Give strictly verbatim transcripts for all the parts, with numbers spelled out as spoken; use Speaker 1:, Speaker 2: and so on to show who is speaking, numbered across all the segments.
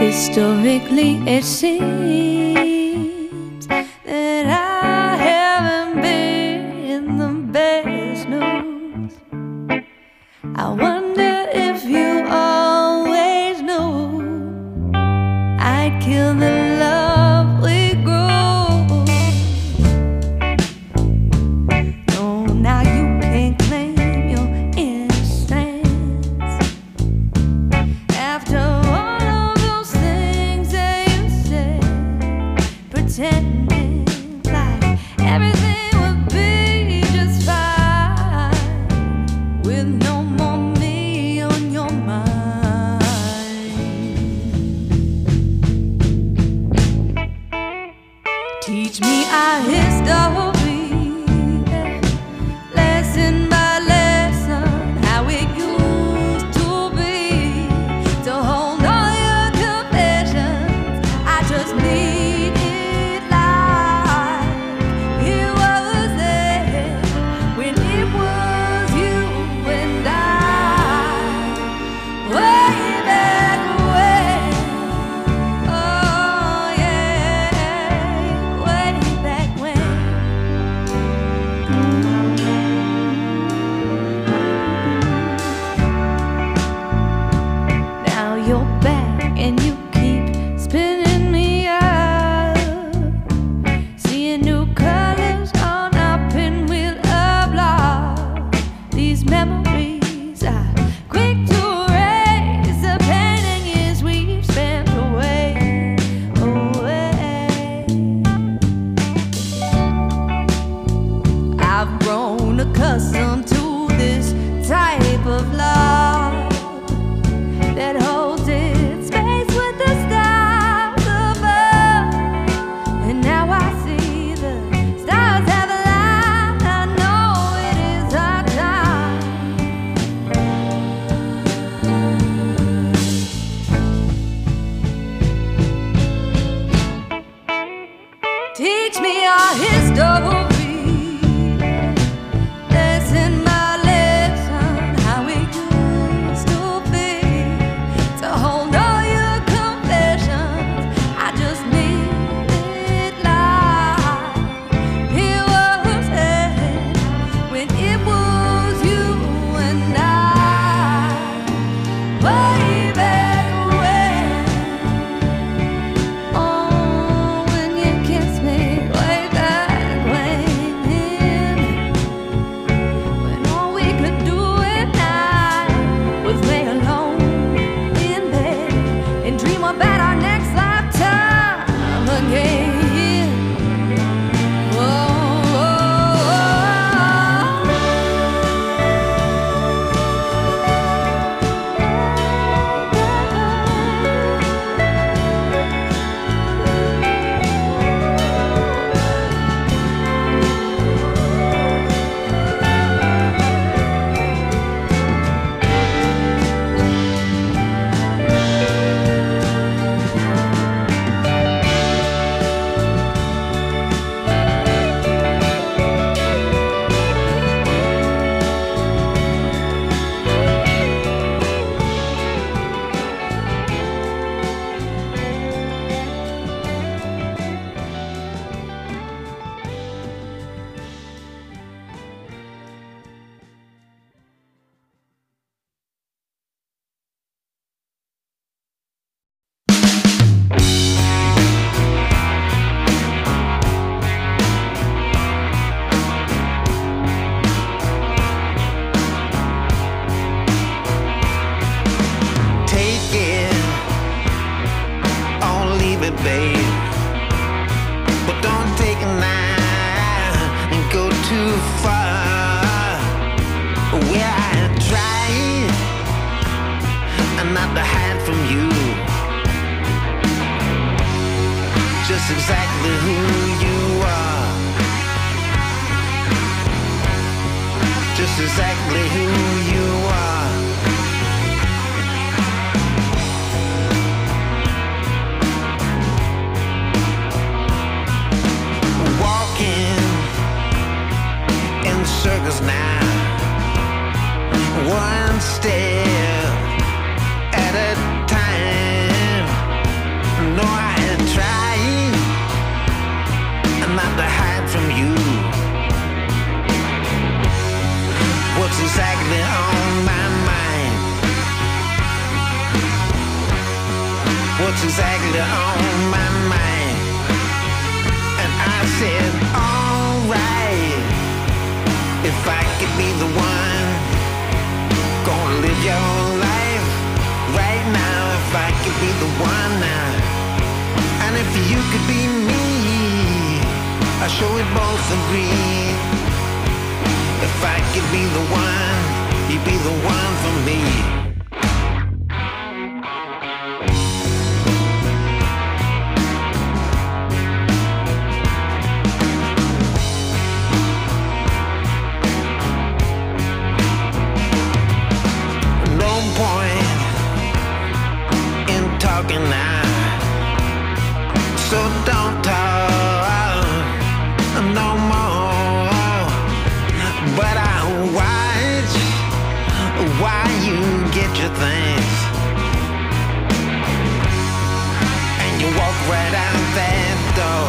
Speaker 1: Historically, it seems that I haven't been the best news. I wonder if you always knew I'd kill the love we grew. No, now you can't claim your innocence after pretending like everything would be just fine with no more me on your mind. Teach me our history, lesson by lesson, how it used to be. To hold all your confessions, I just need accustomed to this type of love that holds its space with the stars above. And now I see the stars have aligned. I know it is our time. Teach me our history.
Speaker 2: Just exactly who you are. Just exactly who you are. Walking in circles now, one step at a time. you. What's exactly on my mind? What's exactly on my mind? And I said, alright, if I could be the one, gonna live your life right now. If I could be the one now, and if you could be me, I sure we both agree. If I could be the one, you'd be the one for me. Now, so don't talk no more. But I watch why you get your things, and you walk right out that door.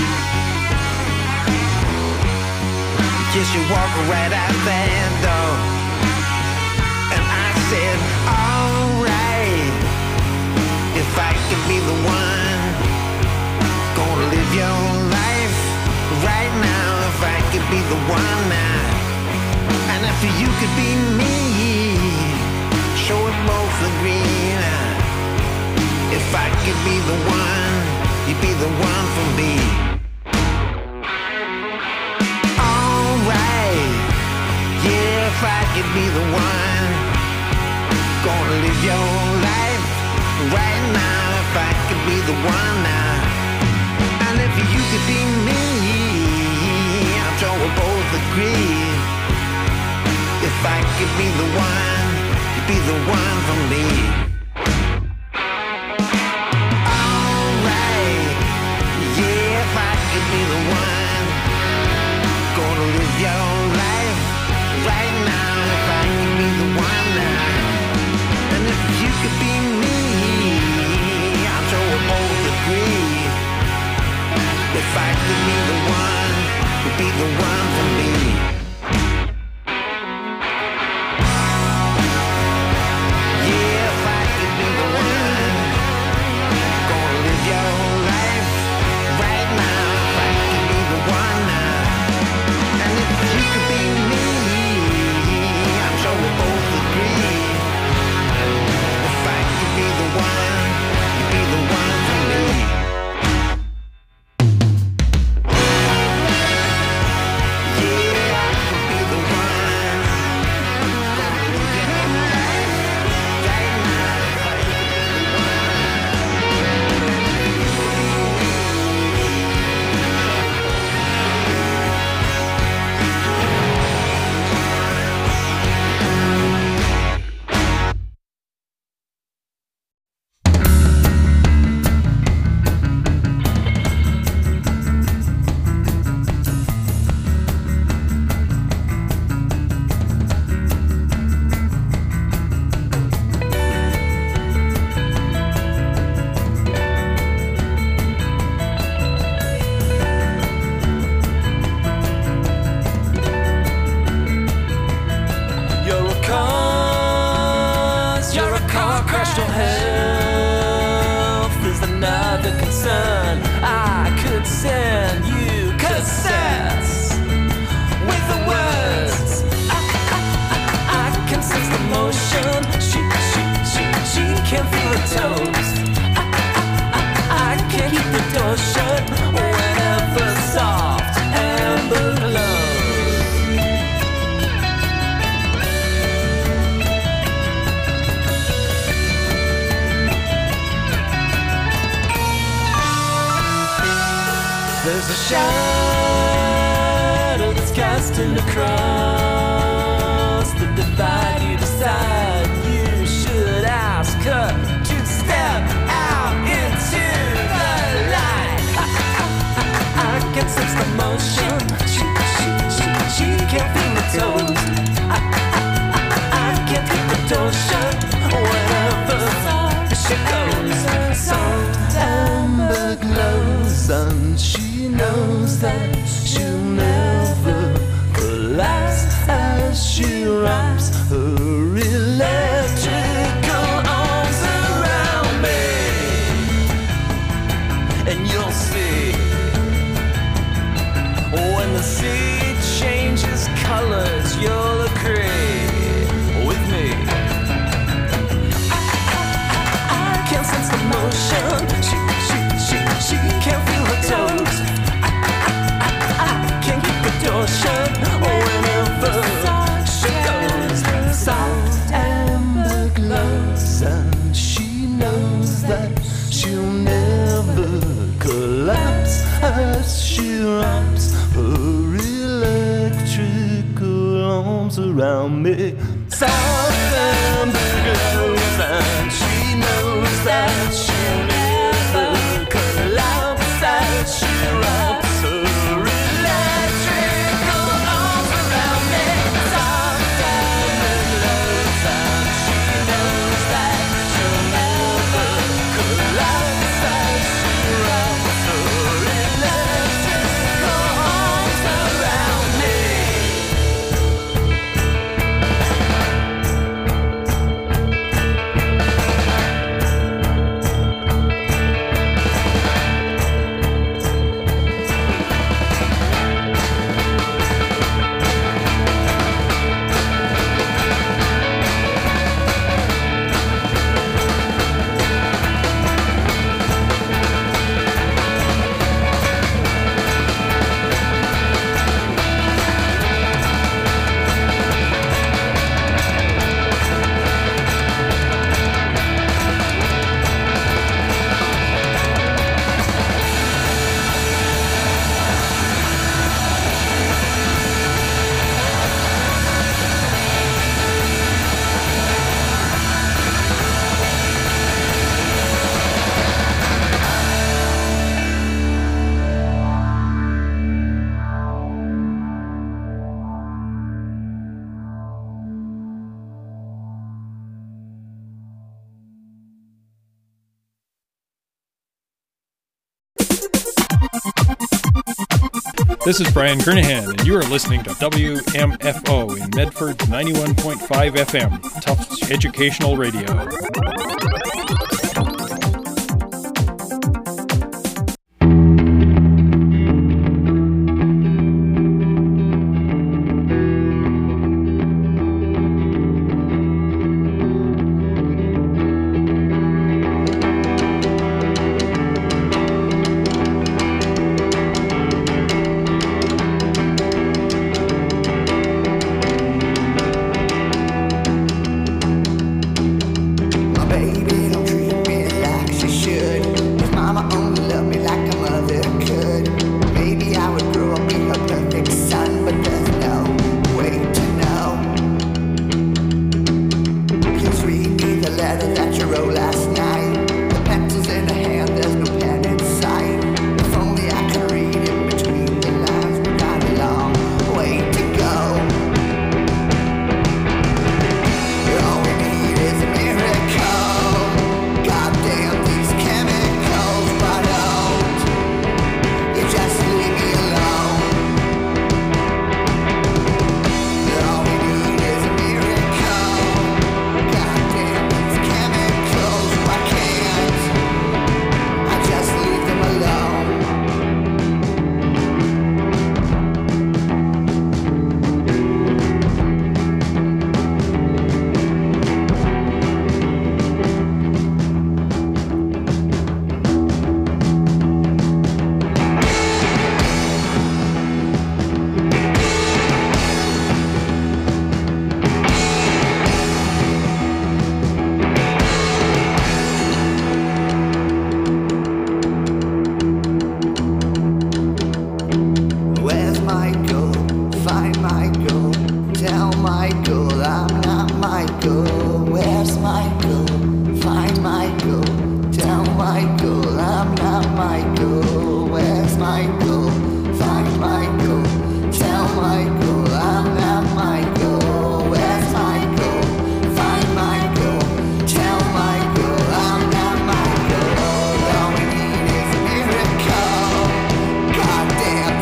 Speaker 2: Just you walk right out that door. And I said, alright, if I could be the one, gonna live your life right now. If I could be the one now, and if you could be me, sure we both agree now. If I could be the one, you'd be the one for me. Alright, yeah, if I could be the one, gonna live your life right now. If I could be the one now, and if you could be me, I'm sure we'll both agree. If I could be the one, you'd be the one for me. Alright, yeah, if I could be the one, gonna live your life right now. If I could be the one now, and if you could be me, I'm sure we'll both agree. If I could be the one, you'd be the one for me. Yeah, if I could be the one, gonna live your life right now. If I could be the one now, and if you could be me, I'm sure we'll both agree. If I could be the one, you'd be the one for me. Yeah, I could be the one, gonna live your life right now. If I could be the
Speaker 3: You're a cause, you're a car crash to health. There's another concern. I could send you cassettes with the words. I, I, I, I can sense the motion. She, she, she, she can feel the toes. I, I, I, I can't keep the door shut whenever soft amber glows. There's a shadow that's casting across the divide. You decide you should ask her to step out into the light. I, I, I, I can sense the motion. She, she, she, she can't feel the toes. I, I, I, I can't keep the door shut whenever she goes. Soft amber glows, and she knows that she'll never her electrical arms around me, and you'll see when the sea changes colors, you'll agree with me. I, I, I, I can't sense the motion. She, she, she, she can't feel her toes. I, I, I, I can't keep the door shut whenever she goes. Soft amber glows, and she knows that she'll never collapse as she wraps her electrical arms around me. Soft amber glows, and she knows that she'll never collapse as she wraps her electrical arms around me. Soft amber glows, and she knows that she'll never collapse as she wraps her electrical arms around me.
Speaker 4: This is Brian Kernahan, and you are listening to W M F O in Medford ninety-one point five F M, Tufts Educational Radio.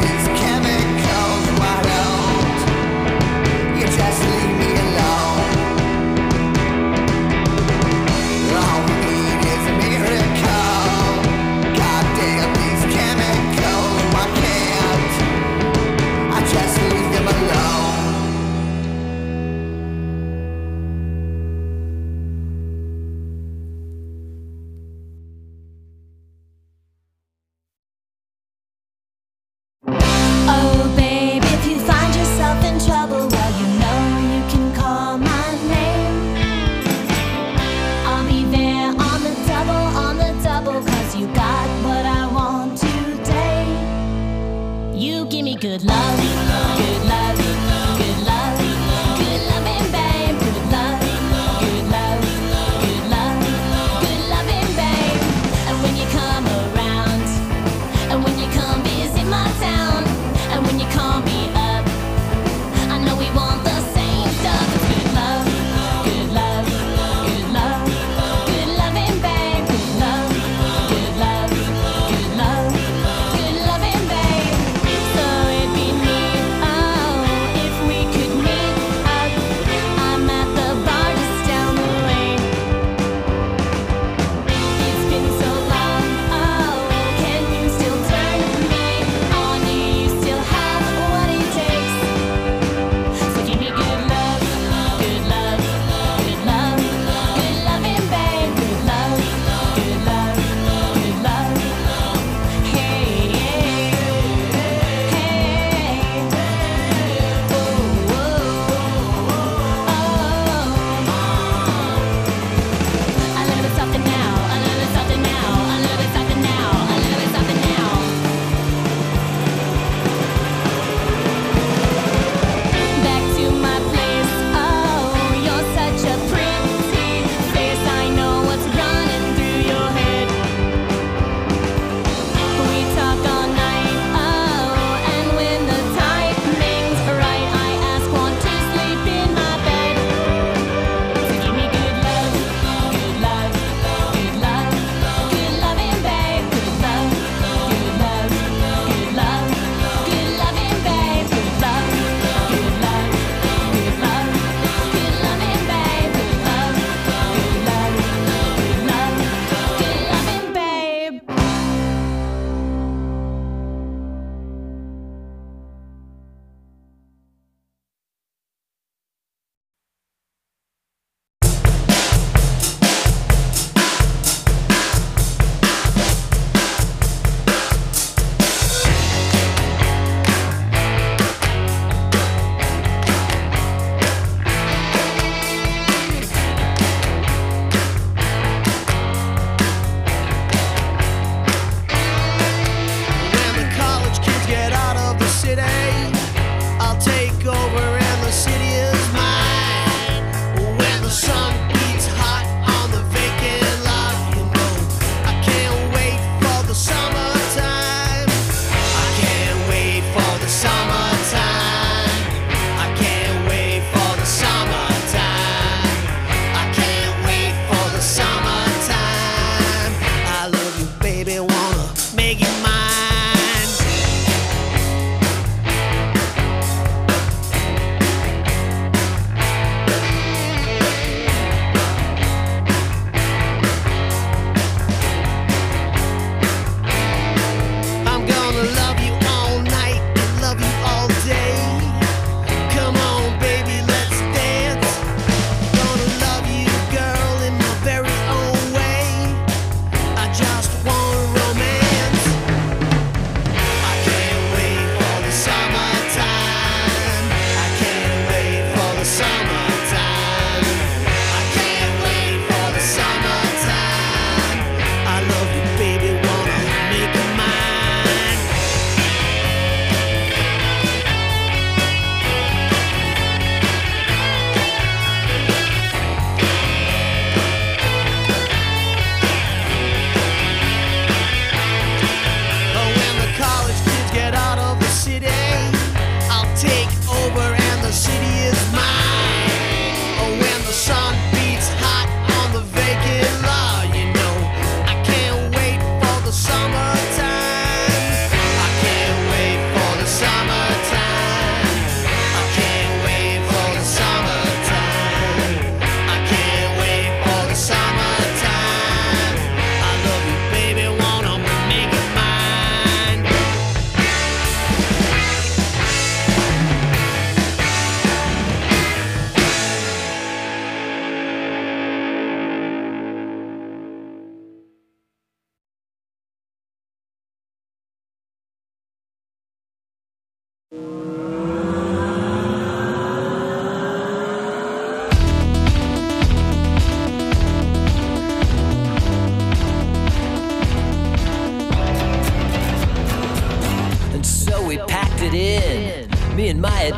Speaker 5: Just leave me alone.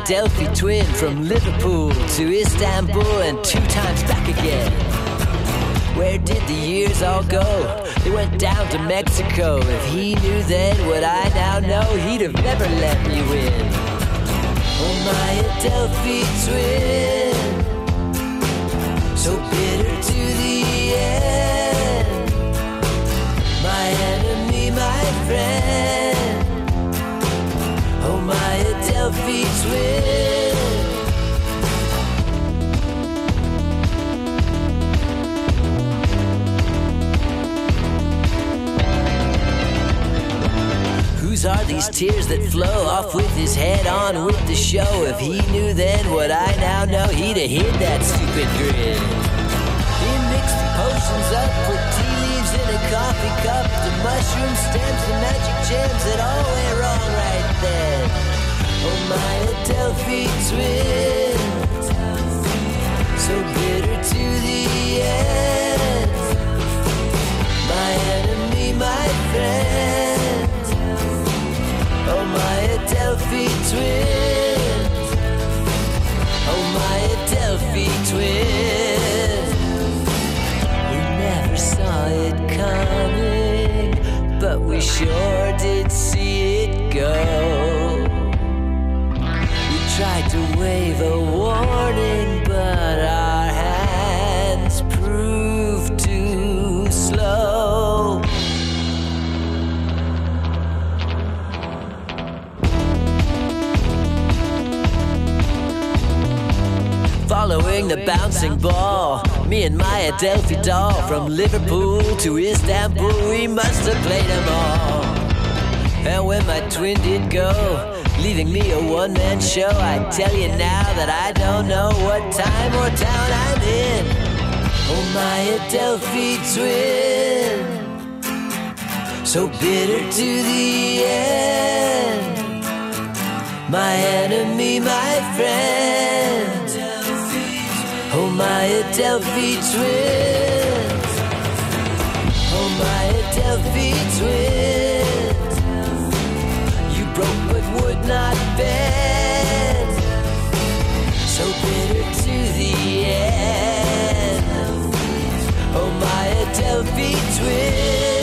Speaker 5: Adelphi twin from Liverpool to Istanbul and two times back again. Where did the years all go? They went down to Mexico. If he knew then what I now know, he'd have never let me win. Oh, my Adelphi twin, so bitter to the end. My enemy, my friend. Oh, my Adelphi twin. Whose are these tears that flow off with his head on with the show? If he knew then what I now know, he'd have hid that stupid grin. He mixed the potions up with tea leaves in a coffee cup, the mushroom stems, the magic gems that all went wrong right then. Oh, my Adelphi twin, so bitter to the end. My enemy, my friend. Oh, my Adelphi twin. Oh, my Adelphi twin. We never saw it coming, but we sure did see it go. We tried to wave a warning, but our hands proved too slow. Following the bouncing ball, me and my Adelphi doll, from Liverpool to Istanbul, we must have played them all. And when my twin did go, leaving me a one-man show, I tell you now that I don't know what time or town I'm in. Oh, my Adelphi twin, so bitter to the end. My enemy, my friend. Oh, my Adelphi twin. Oh, my Adelphi twin. You broke but would not bend, so bitter to the end. Oh, my Adelphi twin.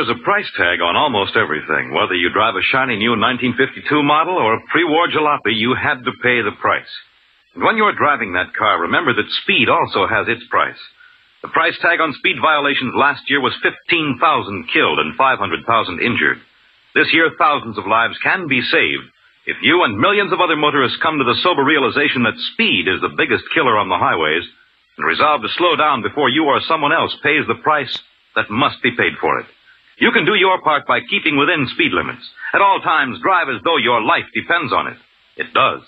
Speaker 6: there's a price tag on almost everything. Whether you drive a shiny new nineteen fifty-two model or a pre-war jalopy, you had to pay the price. And when you're driving that car, remember that speed also has its price. The price tag on speed violations last year was fifteen thousand killed and five hundred thousand injured. This year, thousands of lives can be saved if you and millions of other motorists come to the sober realization that speed is the biggest killer on the highways and resolve to slow down before you or someone else pays the price that must be paid for it. You can do your part by keeping within speed limits. At all times, drive as though your life depends on it. It does.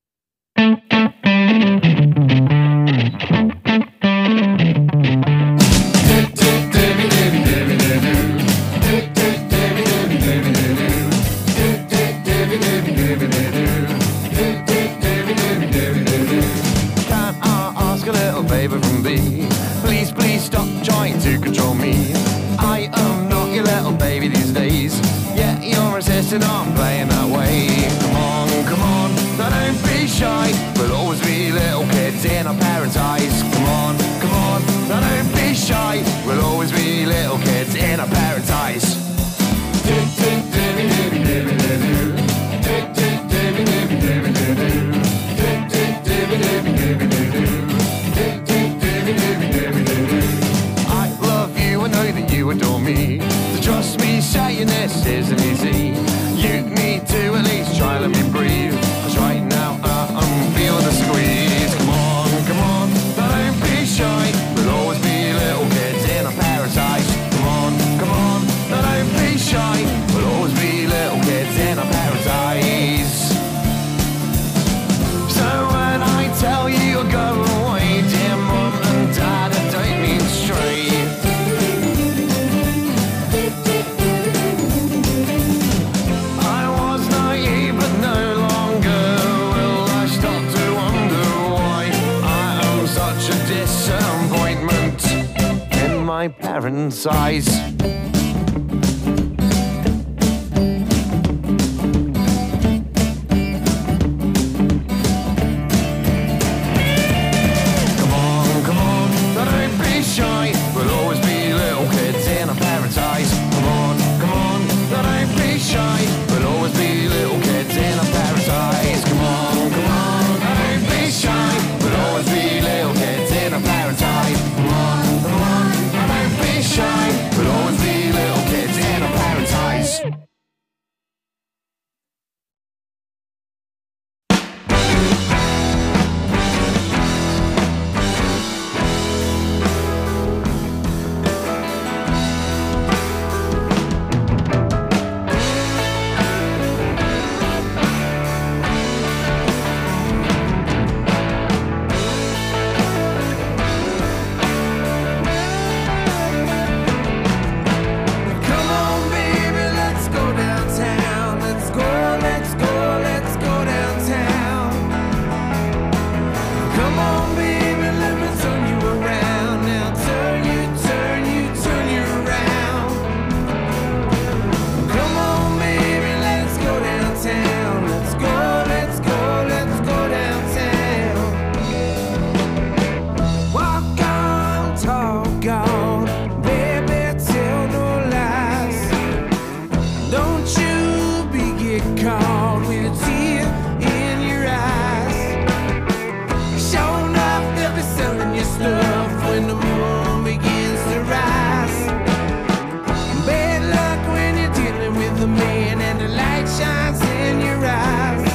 Speaker 7: Can't I ask a little favor from thee? Please, please stop trying to control me. I am not your little baby these days. Yeah, you're insisting on playing that way. Come on, come on, now don't be shy. We'll always be little kids in our parents' eyes. Come on, come on, now don't be shy. We'll always be little kids in our parents' eyes. I love you, I know that you adore me. So trust me, saying this isn't easy. You need to at least try let me breathe. Cause right now uh, I'm feeling the squeeze. Come on, come on, now don't be shy. We'll always be little kids in our parents' eyes. Come on, come on, now don't be shy. We'll always be little kids in our parents' eyes. So when I tell you to go away, dear mom and dad, I don't mean straight. I was naive, but no longer will I stop to wonder why I am such a disappointment in my parents' eyes. Come on, come on, now don't be shy. We'll always be little kids in our parents' eyes. Come on, come on, now don't be shy. We'll always be little kids in our parents' eyes. Come on, come on, now don't be shy. We'll always be little kids in our parents' eyes. Come on, come on, now don't be shy. We'll always be little kids in our parents' eyes.
Speaker 3: Come on, baby, let's go downtown. Let's go, let's go, let's go downtown. Come on, baby, let me turn you around. Now turn you, turn you, turn you around. Come on, baby, let's go downtown. Let's go, let's go, let's go downtown. Walk on, talk on, baby, tell no lies. Don't you be get caught with a tear in your eyes. Sure enough, they'll be selling your stuff when the moon begins to rise. Bad luck when you're dealing with a man and the light shines in your eyes.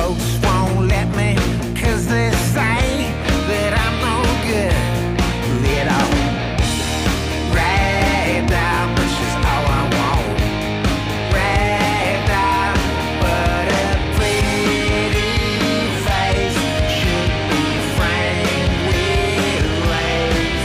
Speaker 2: folks won't let me, 'cause they say that I'm no good. It all ragged out, which is all I want. Ragged out, but a pretty face should be framed with lace.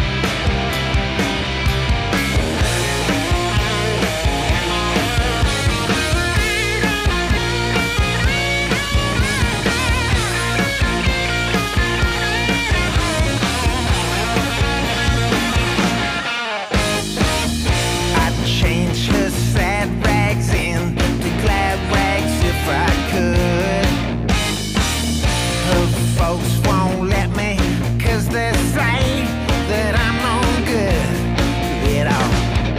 Speaker 2: I'd change her sad rags into glad rags if I could. Her folks won't let me, 'cause they say that I'm no good. It all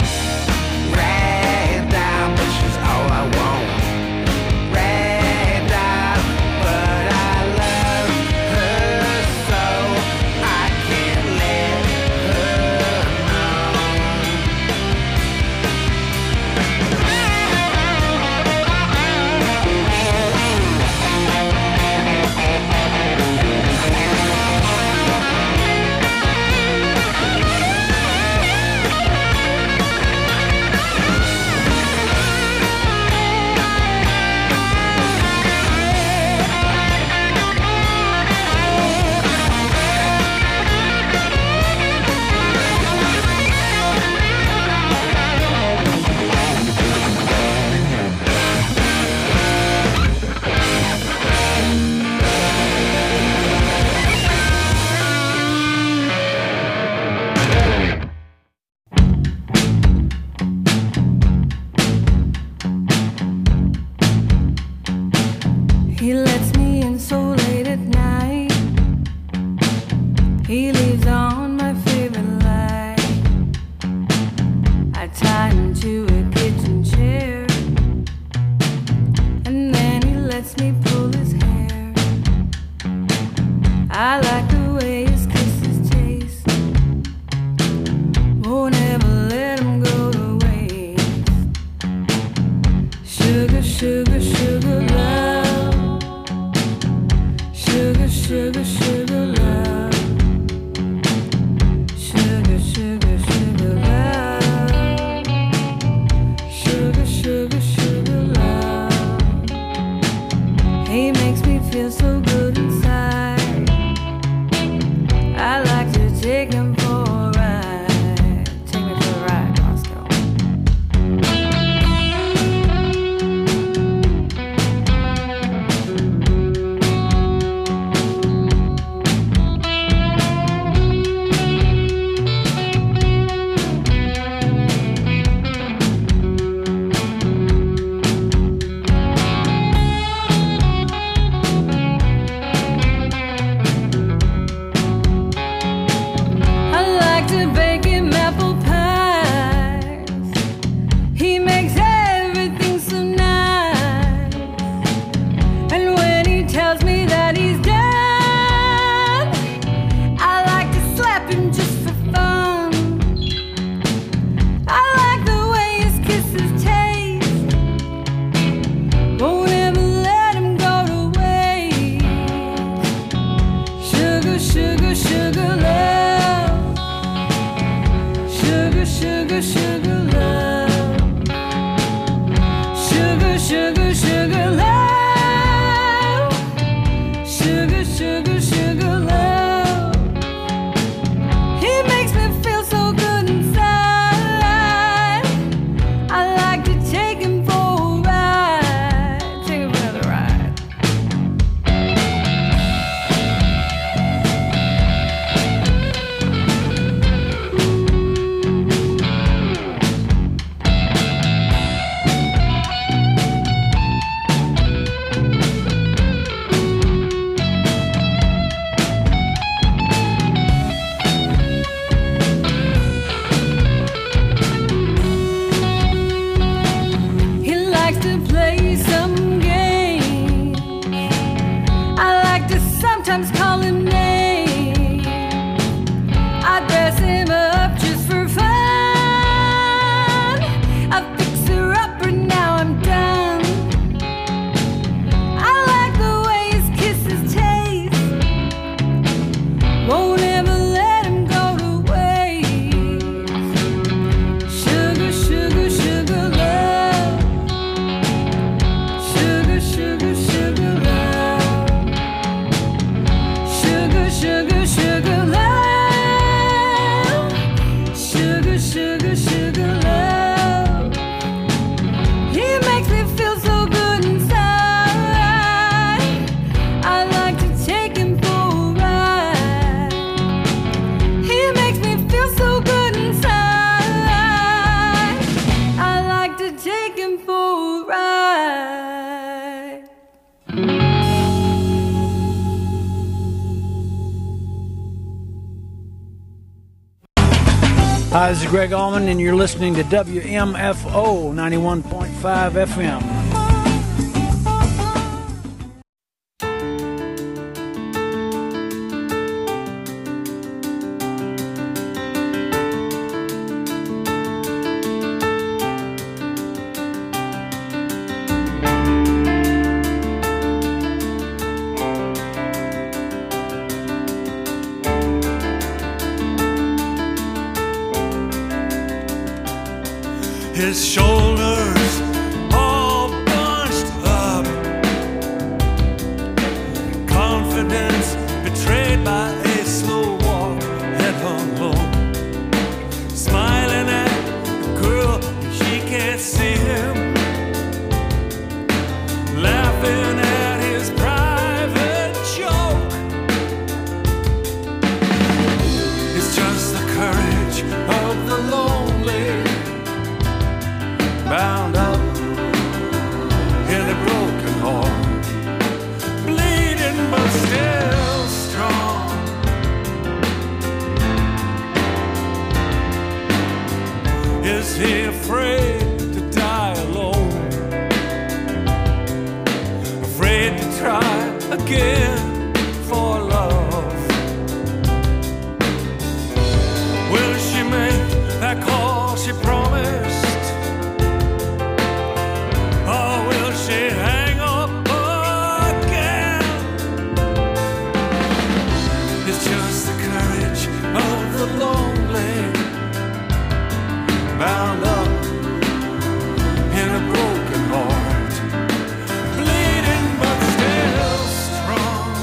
Speaker 2: ragged out, which is all I want. Ragged out, but I love her so I can't let her know.
Speaker 1: He lets me in so late at night. He leaves on my favorite light. I tie him to a kitchen chair, and then he lets me pull his hair. I like the way his kisses taste. Won't ever let him go to waste. Sugar, sugar, sugar love. Sugar, sugar, sugar love. Sugar, sugar, sugar love. Sugar, sugar, sugar love. He makes me feel so good inside. I like to take him for a ride. Take me for a ride, Roscoe. I fix her up and now I'm done. I like the
Speaker 8: Hi, this is Greg Allman, and you're listening to W M F O ninety-one point five F M.
Speaker 9: His shoulders all bunched up, confidence betrayed by a slow walk, head hung low, smiling at the girl, she can't see him, laughing at his private joke. It's just the courage of the lonely, bound up in a broken heart, bleeding but still strong. Is he afraid to die alone? Afraid to try again for love? Will she make that call she promised? Or will she hang up again? It's just the courage of the lonely, bound up in a broken heart, bleeding but still strong.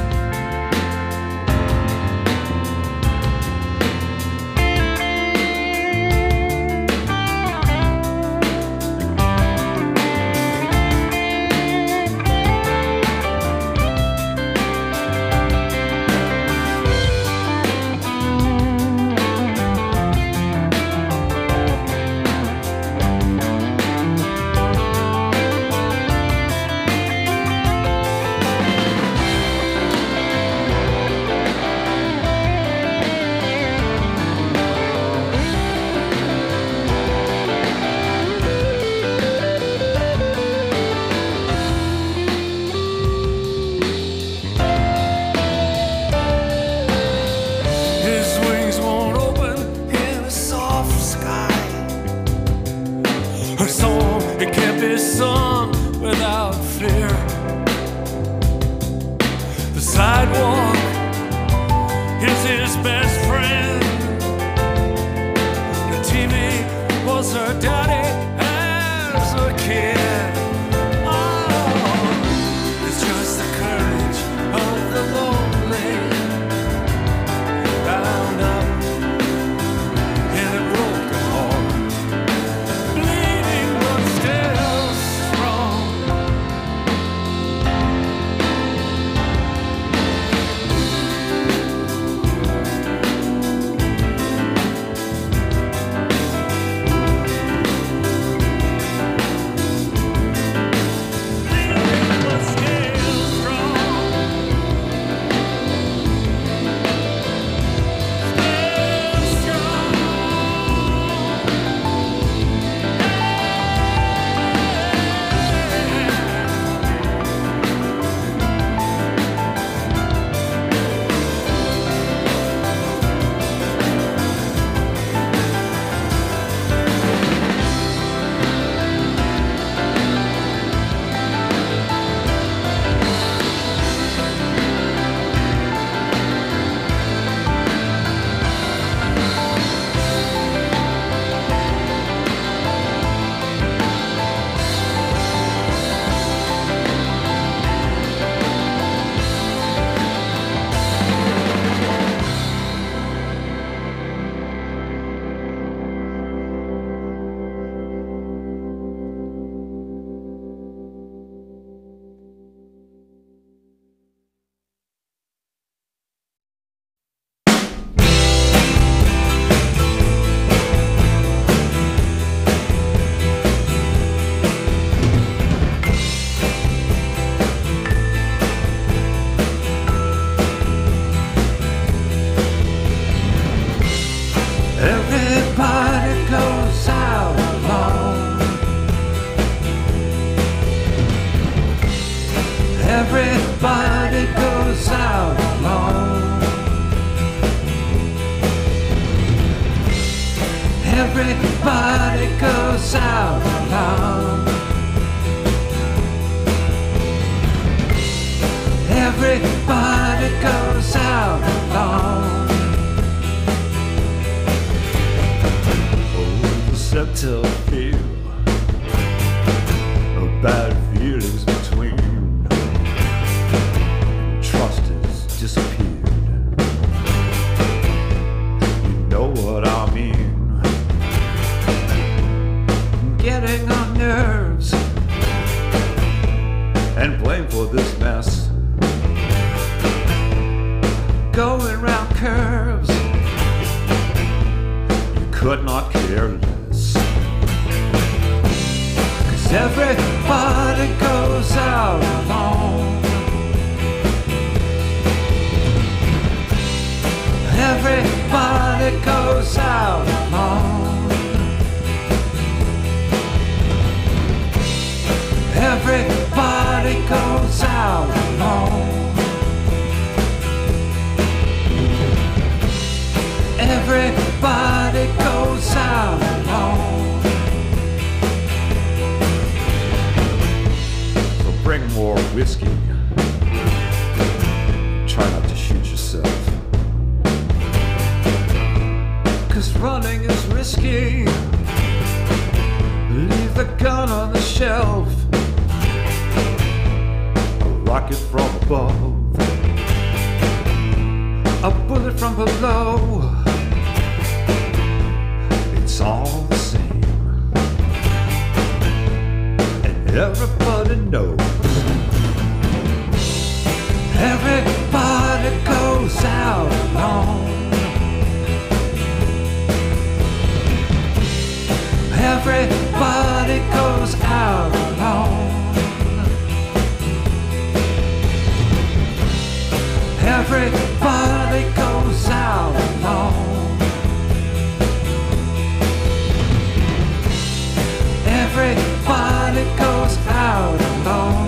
Speaker 9: His wings won't open in a soft sky. Her soul, it can't be sung without fear. The sidewalk is his best friend. The T V was her daddy as a kid. Oh, it's just the courage of the lonely, bound up in a broken heart, bleeding but still strong.
Speaker 10: Everybody goes out alone. Everybody goes out alone. Oh, the subtle feel of bad feelings between. Trust has disappeared. You know what I mean. Getting on nerves and blame for this mess. Going round curves, you could not care less. 'Cause everybody goes out alone. Everybody goes out alone. Everybody goes out alone. Everybody goes out alone. So bring more whiskey. Try not to shoot yourself. 'Cause running is risky. Leave the gun on the shelf. A rocket from above. A bullet from below. It's all the same. And everybody knows. Everybody goes out alone. Everybody goes out alone. Everybody goes out alone. Everybody goes out alone.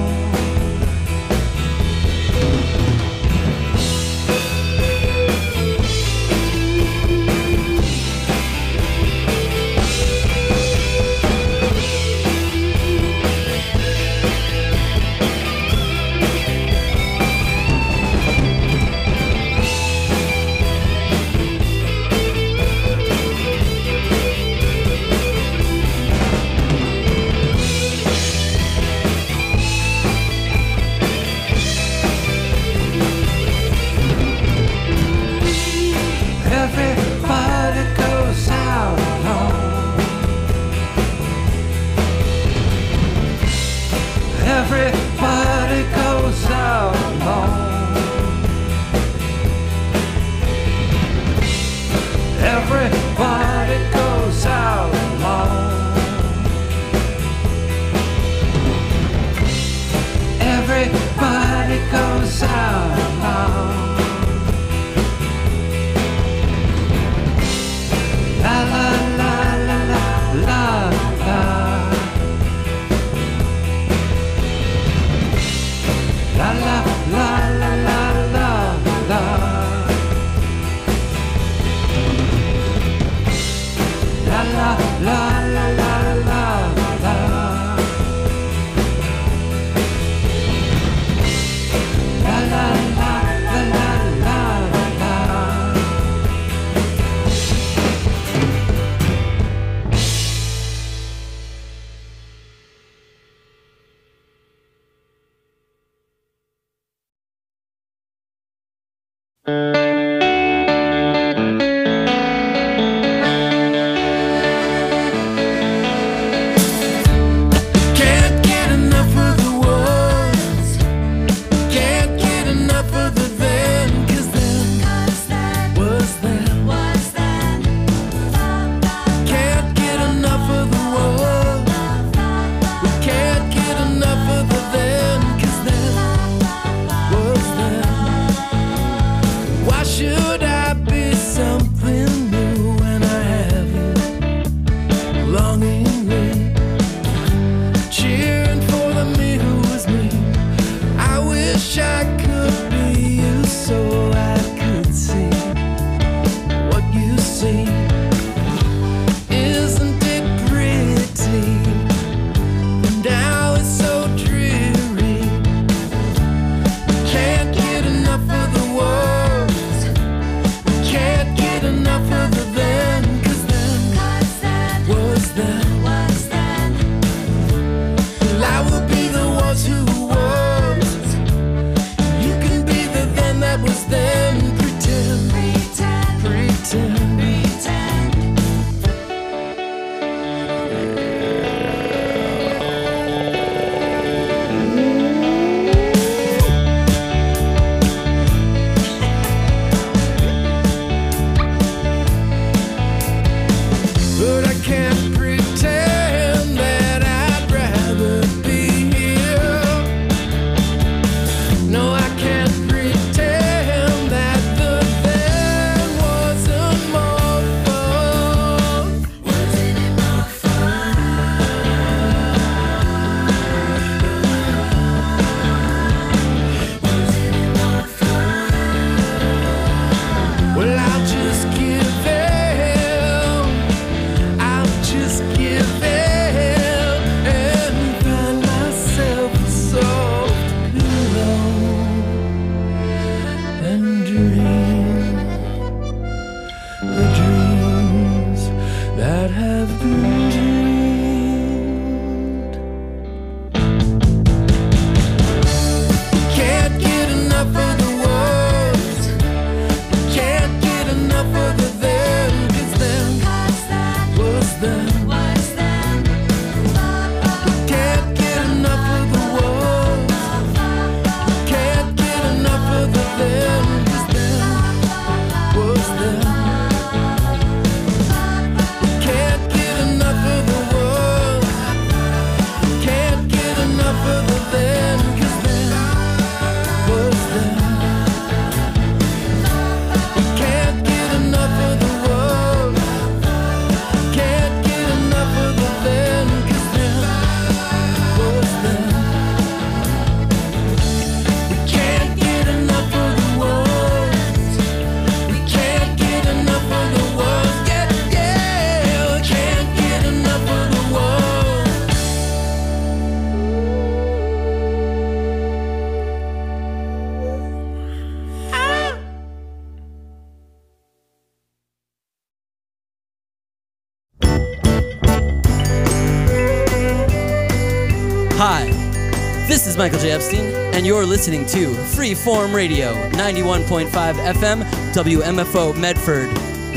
Speaker 11: is Michael J. Epstein, and you're listening to Freeform Radio, ninety-one point five F M, W M F O Medford.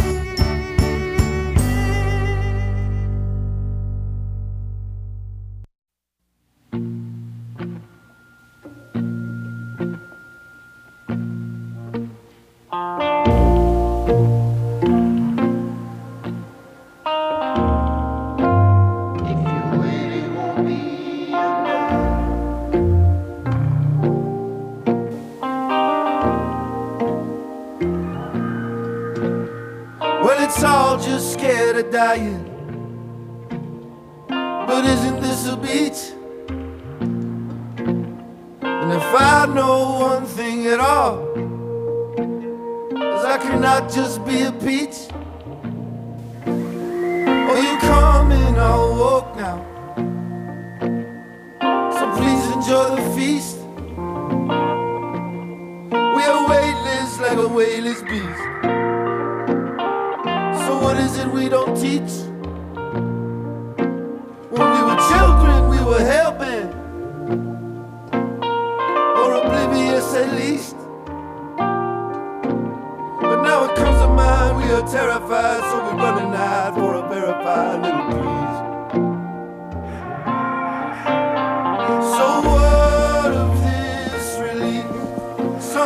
Speaker 12: Dying. But isn't this a beach? And if I know one thing at all, is I cannot just be a peach. Oh, you come and I'll walk now, so please enjoy the feast. We are weightless like a weightless beast. So what is it we don't teach? When we were children, we were hell-bent, or oblivious at least. But now it comes to mind, we are terrified, so we run and hide for a verified little